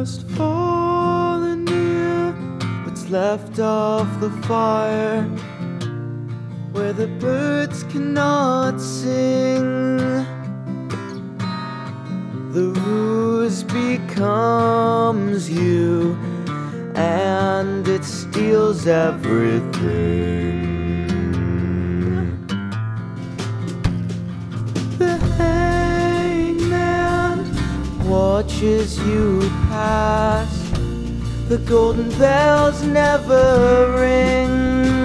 just falling near what's left of the fire, where the birds cannot sing. The ruse becomes you, and it steals everything. The hangman watches you pass. The golden bells never ring.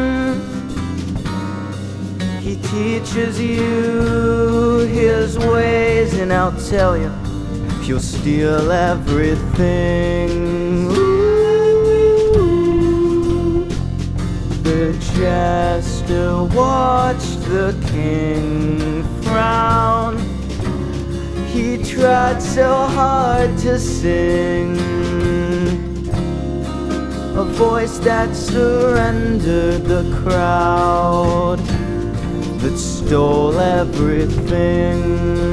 He teaches you his ways, and I'll tell you, you'll steal everything. Ooh, the jester watched the king frown. He tried so hard to sing a voice that surrendered the crowd, that stole everything.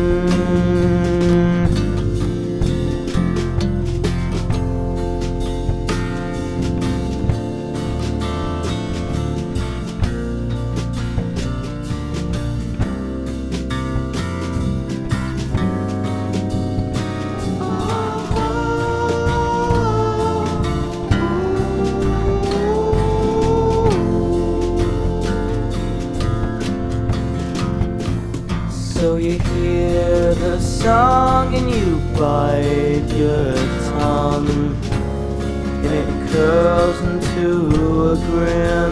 So you hear the song and you bite your tongue, and it curls into a grin.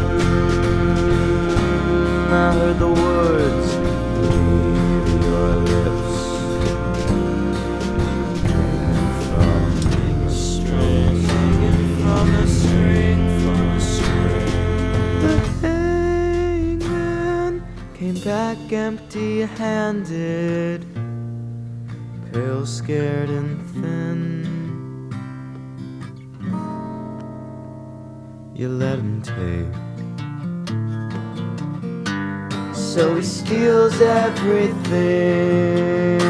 I heard the words leave your lips, hanging from the string, hanging from the string, from the string. The hangman came back empty-handed, pale, scared, and thin. You let him take, so he steals everything.